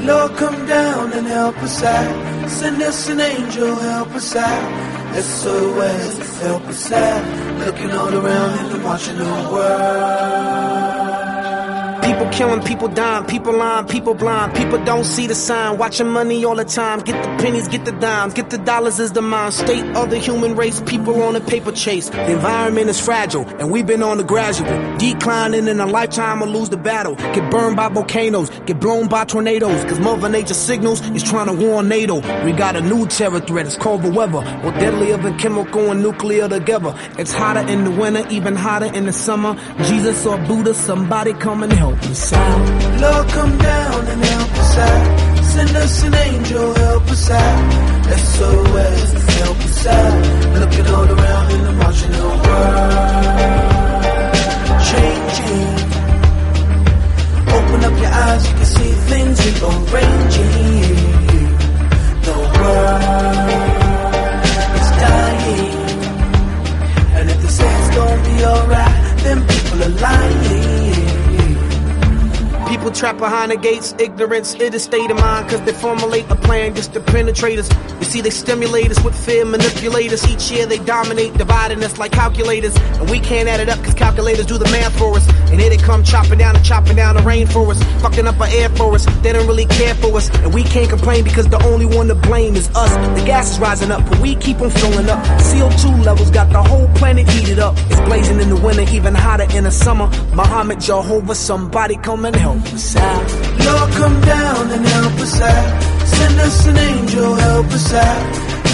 Lord, come down and help us out. Send us an angel, help us out. SOS, help us out. Looking all around and I'm watching the world. People killing, people dying, people lying, people blind. People don't see the sign, watching money all the time. Get the pennies, get the dimes, get the dollars is the mind state of the human race. People on a paper chase. The environment is fragile, and we've been on the gradual declining in a lifetime or lose the battle. Get burned by volcanoes, get blown by tornadoes. Cause Mother Nature signals is trying to warn NATO. We got a new terror threat, it's called the weather. More deadlier than chemical and nuclear together. It's hotter in the winter, even hotter in the summer. Jesus or Buddha, somebody come and help us out. Lord, come down and help us out. Send us an angel, help us out. SOS, help us out. Looking all around and I'm watching the world changing. Open up your eyes, you can see things rearranging. The world is dying, and if they say it's gonna be alright, then people are lying. People trapped behind the gates, ignorance, it is state of mind. Cause they formulate a plan just to penetrate us. You see, they stimulate us with fear, manipulate us. Each year they dominate, dividing us like calculators. And we can't add it up cause calculators do the math for us. And here they come chopping down the rain for us. Fucking up our air for us, they don't really care for us. And we can't complain because the only one to blame is us. The gas is rising up, but we keep on filling up. CO2 levels got the whole planet heated up. It's blazing in the winter, even hotter in the summer. Muhammad, Jehovah, somebody come and help us out. Lord, come down and help us out. Send us an angel, help us out.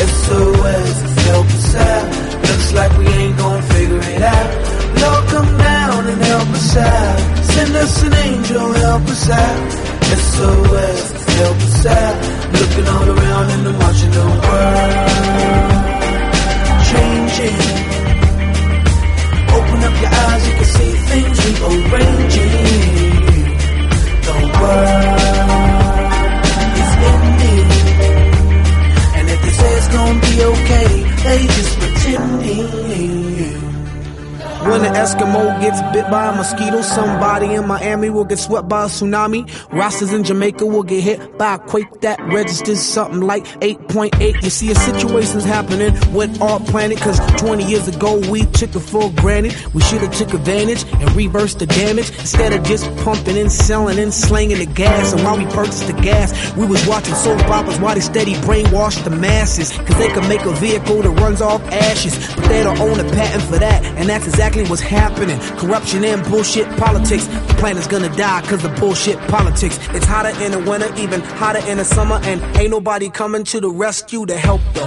SOS, help us out. Looks like we ain't gonna figure it out. Lord, come down and help us out. Send us an angel, help us out. SOS, help us out. Looking all around and I'm watching the world changing. Open up your eyes, you can see things rearranging. The world is ending, and if they say it's gonna be okay, they just pretending. When an Eskimo gets bit by a mosquito, somebody in Miami will get swept by a tsunami. Rastas in Jamaica will get hit by a quake that registers something like 8.8. You see, a situation's happening with our planet, cause 20 years ago we took it for granted. We should've took advantage and reversed the damage, instead of just pumping and selling and slanging the gas. And while we purchased the gas, we was watching soap operas while they steady brainwashed the masses. Cause they could make a vehicle that runs off ashes, but they don't own a patent for that. And that's exactly what's happening. Corruption and bullshit politics. The planet's gonna die cause of bullshit politics. It's hotter in the winter, even hotter in the summer, and ain't nobody coming to the rescue to help the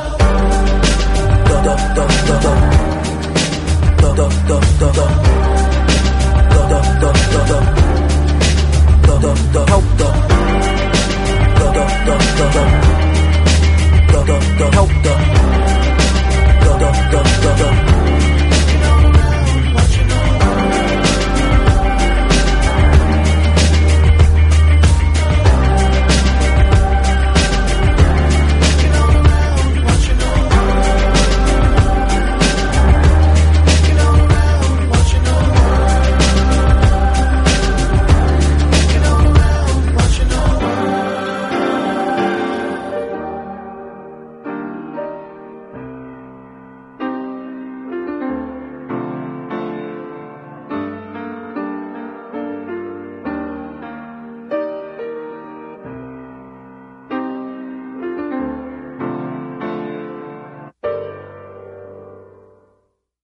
help the